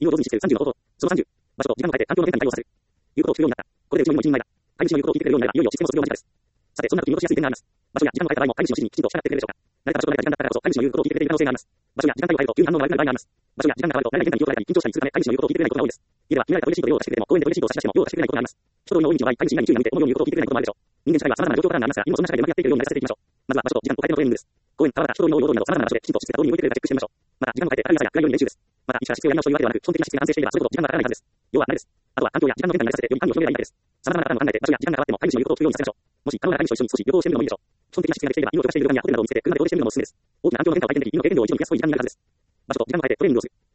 引用同時にして30の方法。その30。場所と時間を変えて環境の変化に対応させる。いうことを聞くようになった。これでうちの今も一人前だ。飼い主の言うことを聞いてくれるようになれば、いよいよシステムを作るようになったです。さて、そんな時に戻しやすい点があります。場所や時間を変えた場合も飼い主の指示にきちんと従ってくれるでしょうか。慣れた場所と慣れた時間だったからこそ飼い主の言うことを聞いてくれている可能性があります。場所や時間帯を変えると急に反応が悪くなる場合があります。場所や時間が変わると慣れない現在に気を取られたり緊張したりするため飼い主の言うことを聞いてくれないことが多いです。家では決められたトイレシートで用を出してくれても公園でトイレシートを差し出しても用を出してくれないことがあります。人との多い道の場合、飼い主以外に注意が向いて、思うように言うことを聞いてくれないこともあるでしょう。人間社会は様々な状況からなりますが、今もそんな社会でうまくやっていけるようになりさせていきましょう。まずは場所と時間を変えてのトレーニングです。公園、川端、人との多い大通りなど様々な場所できちんと質がどうに動いてくれるかチェックしてみましょう。また、時間を変えて軽い朝や暗いように練習です。また、いつから質をやり直しというわけではなく、基本的な質が安定していれば、それほど時間がかからないはずです。要は慣れです。あとは環境や時間の変化に慣れさせて、より環境を広げればいいだけです。様々なパターンを考えて、場所や時間が変わっても飼い主の言うことを聞くようにさせましょう。もし可能なら飼い主と一緒に少し旅行をしてみるのもいいでしょう。基本的な質ができていれば、犬を動かしている動画やホテルなどを見つけて、車で遠出してみるのもおすすめです。大きな環境の変化を体験でき、犬の経験量を一度に増やすといい時間になるはずです。場所と時間を変えてトレーニングをする。